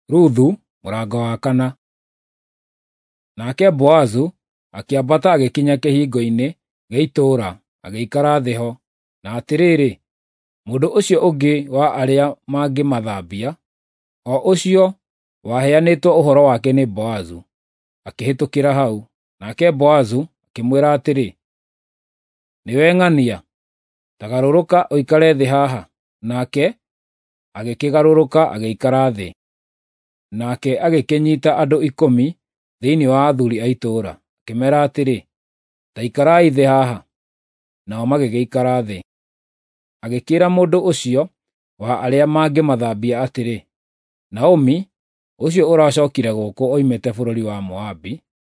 Ruthu mũrango wa 4. Nake Boazu akĩambata agĩkinya kĩhingo-inĩ gĩa itũũra, agĩikara thĩ ho. Na atĩrĩrĩ, mũndũ ũcio ũngĩ wa arĩa mangĩmathambia, o ũcio waheanĩtwo ũhoro wake nĩ Boazu, akĩhĩtũkĩra hau. Nake Boazu akĩmwĩra atĩrĩ, nĩwe ng'ania, ta garũrũka ũikare thĩ haha. Nake agĩkĩgarũrũka agĩikara thĩ. Nake agĩkĩnyiita andũ 10 thĩinĩ wa athuuri a itũũra, akĩmeera atĩrĩ, ta ikarai thĩ haha. Nao magĩgĩikara thĩ. Agĩkĩĩra mũndũ ũcio wa arĩa mangĩmathambia atĩrĩ, Naomi, ũcio ũracookire gũkũ oimĩte bũrũri wa Moabi,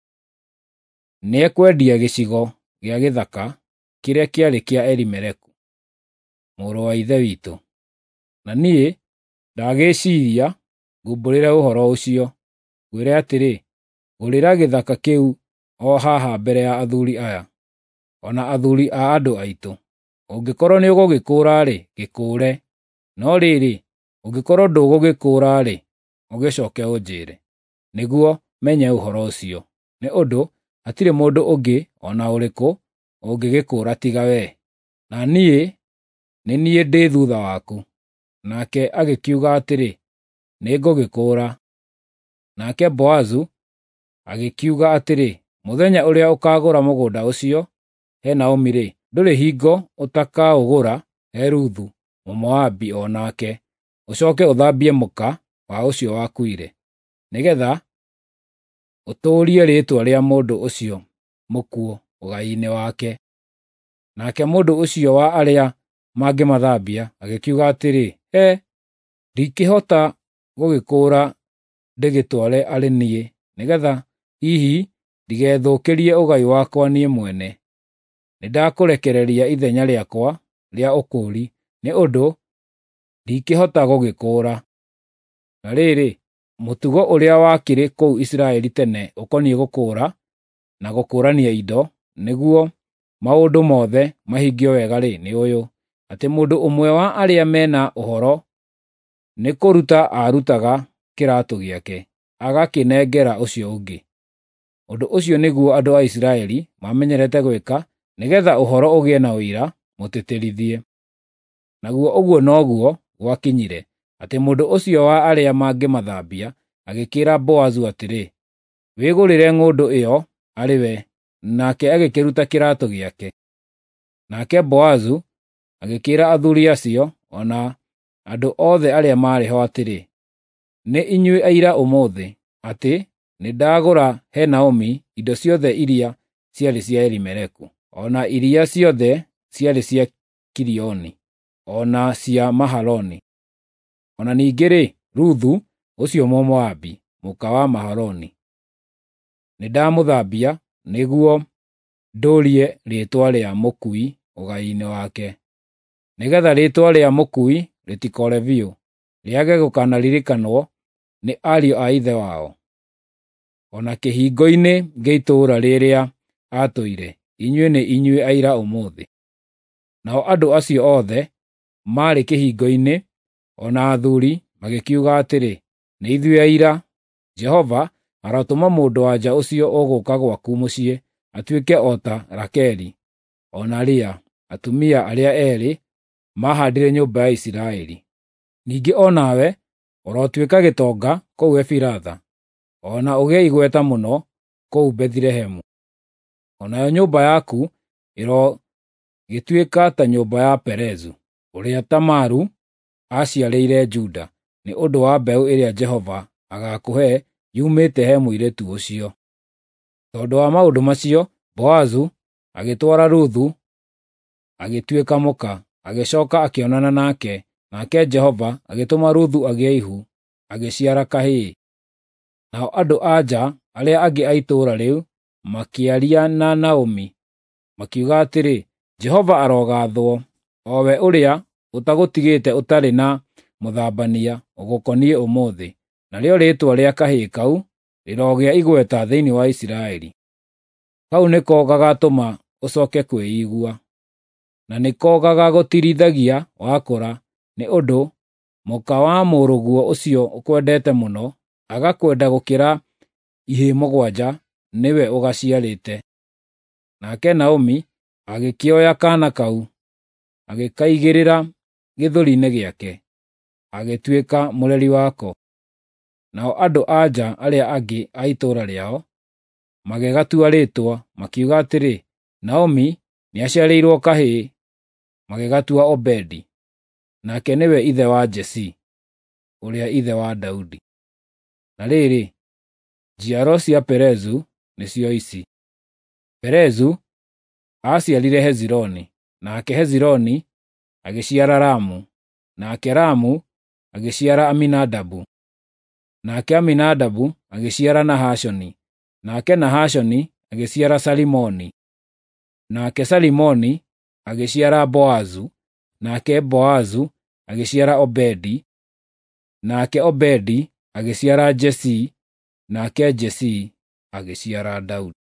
nĩekwendia gĩcigo gĩa gĩthaka kĩrĩa kĩarĩ kĩa Elimeleku, mũrũ wa ithe witũ. Na niĩ ndagĩĩciiria ngumbũrĩre ũhoro ũcio, ngwĩre atĩrĩ, gũrĩra gĩthaka kĩu o haha mbere ya athuuri aya, o na athuuri a andũ aitũ. Ũngĩkorwo nĩũgũgĩkũũra-rĩ, gĩkũũre, no rĩrĩ, ũngĩkorwo ndũgũgĩkũũra-rĩ, ũgĩcooke ũnjĩĩre, nĩguo menye ũhoro ũcio, nĩ ũndũ hatirĩ mũndũ ũngĩ o na ũrĩkũ ũngĩgĩkũũra tiga wee, na niĩ nĩ niĩ ndĩ thuutha waku. Nake agĩkiuga atĩrĩ, nĩngũgĩkũũra. Nake Boazu agĩkiuga atĩrĩ, mũthenya ũrĩa ũkaagũra mũgũnda ũcio he Naomi-rĩ, ndũrĩ hingo ũtakaũgũra he Ruthu Mũmoabi o nake, ũcooke ũthambie mũka wa ũcio wakuire, nĩgeetha ũtũũrie rĩĩtwa rĩa mũndũ ũcio mũkuũ ũgai-inĩ wake. Nake mũndũ ũcio wa arĩa mangĩmathambia agĩkiuga atĩrĩ, ndingĩhota gũgĩkũũra ndĩgĩtware arĩ niĩ, nĩgeetha hihi ndigethũkĩrie ũgai wakwa niĩ mwene. Nĩndakũrekereria ithenya rĩakwa rĩa ũkũũri, nĩ ũndũ ndingĩhota gũgĩkũũra. Na rĩrĩ, mũtugo ũrĩa wakĩrĩ kũu Isiraeli tene ũkoniĩ gũkũũra na gũkũũrania indo, nĩguo maũndũ mothe mahingio wega-rĩ, nĩ ũyũ, atĩ mũndũ ũmwe wa arĩa mena ũhoro nĩ kũruta aarutaga kĩraatũ gĩake, agakĩnengera ũcio ũngĩ. Ũndũ ũcio nĩguo andũ a Isiraeli mamenyerete gwĩka, nĩgeetha ũhoro ũgĩe na ũira mũtĩtĩrithie. Naguo ũguo noguo gwakinyire, atĩ mũndũ ũcio wa arĩa mangĩmathambia agĩkĩĩra Boazu atĩrĩ, wĩgũrĩre ng'ũndũ ĩyo arĩ we, nake agĩkĩruta kĩraatũ gĩake. Nake Boazu agĩkĩĩra athuuri acio o na andũ othe arĩa maarĩ ho atĩrĩ, nĩ inyuĩ aira ũmũthĩ, atĩ nĩndagũra he Naomi indo ciothe iria ciarĩ cia Elimeleku, o na iria ciothe ciarĩ cia Kilioni, o na cia Mahaloni. O na ningĩ-rĩ, Ruthu ũcio Mũmoabi, mũka wa Mahaloni, nĩndamũthambia nĩguo ndũũrie rĩĩtwa rĩa mũkui ũgai-inĩ wake, nĩgeetha rĩĩtwa rĩa mũkui rĩtikoore biũ, rĩage gũkanaririkanwo nĩ ariũ a ithe wao. O na kĩhingo-inĩ gĩa itũũra rĩrĩa aatũire, inyuĩ nĩ inyuĩ aira ũmũthĩ. Nao andũ acio othe maarĩ kĩhingo-inĩ, o na athuuri magĩkiuga atĩrĩ, nĩ ithuĩ aira. Jehova arotũma mũndũ-wa-nja ũcio ũgũũka gwaku mũciĩ atuĩke o ta Rakeli o na Lea, atumia arĩa eerĩ maahaandire nyũmba ya Isiraeli. Ningĩ o nawe ũrotuĩka gĩtonga kũu Efiratha, o na ũgĩe igweta mũno kũu Bethilehemu. O nayo nyũmba yaku ĩrogĩtuĩka ta nyũmba ya Perezu, ũrĩa Tamaru aaciarĩire Juda, nĩ ũndũ wa mbeũ ĩrĩa Jehova agakũhe yumĩte he mũirĩtu ũcio. Tondũ wa maũndũ macio, Boazu agĩtwara Ruthu agĩtuĩka mũka, agĩcooka akĩonana nake, nake Jehova agĩtũma Ruthu agĩe ihu, agĩciara kahĩĩ. Nao andũ-a-nja arĩa angĩ a itũũra rĩu makĩaria na Naomi, makiuga atĩrĩ, Jehova arogaathwo, o we ũrĩa ũtagũtigĩte ũtarĩ na mũthambania ũgũkoniĩ ũmũthĩ, narĩo rĩĩtwa rĩa kahĩĩ kau rĩrogĩa igweta thĩinĩ wa Isiraeli. Kau nĩko gagatũma ũcooke kwĩigua, na nĩko gagagũtirithagia wakũra, nĩ ũndũ mũka wa mũrũguo ũcio ũkwendete mũno agakwenda gũkĩra ihĩ mũgwanja, nĩwe ũgaciarĩte. Nake Naomi agĩkĩoya kaana kau, agĩkaigĩrĩra gĩthũri-inĩ gĩake, agĩtuĩka mũreri wako. Nao andũ-a-nja arĩa angĩ a itũũra rĩao magĩgatua rĩĩtwa, makiuga atĩrĩ, Naomi nĩaciarĩirwo kahĩĩ, magĩgatua Obedi, nake nĩwe ithe wa Jesii, ũrĩa ithe wa Daudi. Na rĩrĩ, njiaro cia Perezu nĩcio ici: Perezu aaciarire Hezironi, nake Hezironi agĩciara Ramu, nake Ramu agĩciara Aminadabu, nake Aminadabu agĩciara Nahashoni, nake Nahashoni agĩciara Salimoni, nake Salimoni agĩciara Boazu, nake Boazu agĩciara Obedi, nake Obedi agĩciara Jesii, nake Jesii agĩciara Daudi.